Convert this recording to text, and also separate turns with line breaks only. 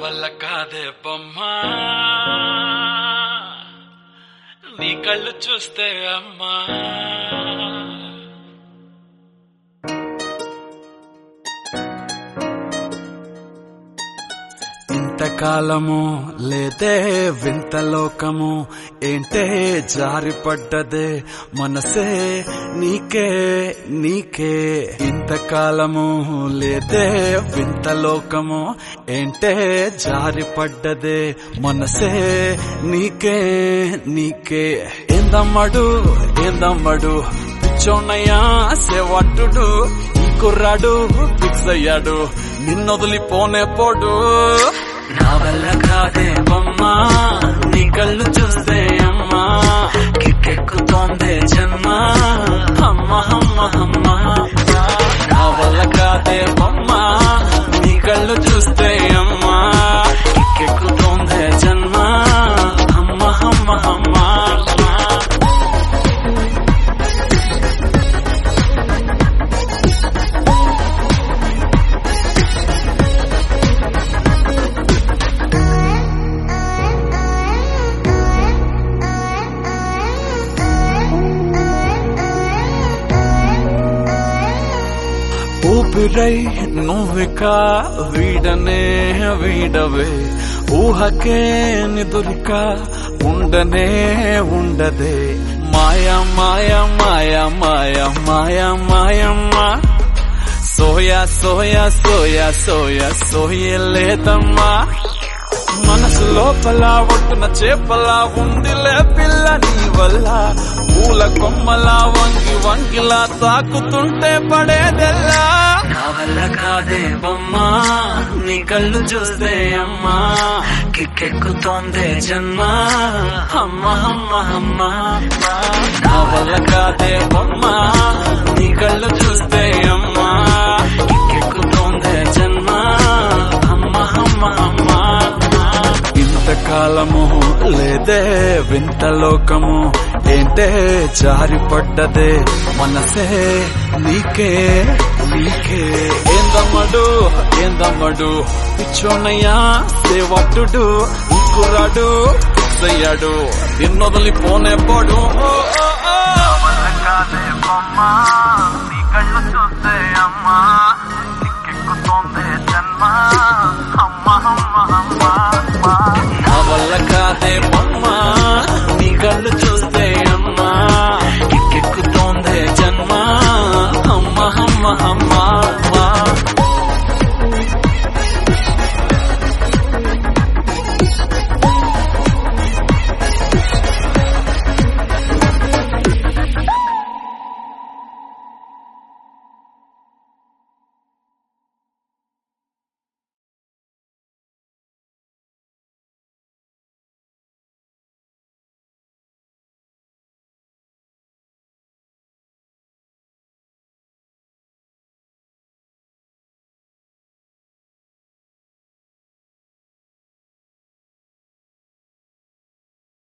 వల్ల కాదే బొమ్మా నీ కళ్ళు చూస్తే అమ్మా ఇంతకాలము లేదే వింత లోకము ఏంటే జారిపడ్డదే మనసే నీకే నీకే ఇంతకాలము లేదే వింత లోకము ఏంటే జారిపడ్డదే మనసే నీకే నీకే ఏందమ్మడు పిచ్చోన్నయ్యా సేవట్టుడు ఈ కుర్రాడు ఫిక్స్ అయ్యాడు నిన్నొదిలిపోనే పోడు నా వల్ల కాదే బొమ్మా నీ కళ్ళు చూస్తే అమ్మా కిక్కెక్కుతోందే జన్మ అమ్మ అమ్మ అమ్మ నా వల్ల కాదే బొమ్మా నీ కళ్ళు చూస్తే అమ్మా కిక్కెక్కుతోందే జన్మ అమ్మ అమ్మ అమ్మ ఊపిరై నువ్విక వీడనే వీడవే ఊహకే నిదురిక ఉండనే ఉండదే మాయా మాయా మాయా మాయా మాయా మాయమ్మ సోయా సోయా సోయా సోయా సోయలేదమ్మా మనసు లోపల ఒట్టున చేపలా ఉందిలే పిల్ల నీ వల్ల పూల కొమ్మలా వంగి వంగిలా తాకుతుంటే పడేదెల్లా నా వల్ల కాదే బొమ్మా నీ కళ్ళు చూస్తే అమ్మా కిక్కెక్కుతోందే జన్మ అమ్మ అమ్మ అమ్మ నా వల్ల కాదే బొమ్మా నీ కళ్ళు చూస్తే అమ్మా కిక్కెక్కుతోందే జన్మ అమ్మ అమ్మ అమ్మ ఇంతకాలము లేదే వింత లోకము ఏంటే జారిపడ్డదే మనసే నీకే నీకే ఏందమ్మడు పిచ్చోన్నయ్యా సేవట్టుడు కుర్రాడు అయ్యాడు నిన్నొదిలిపోనే పోడు
నీ కళ్ళు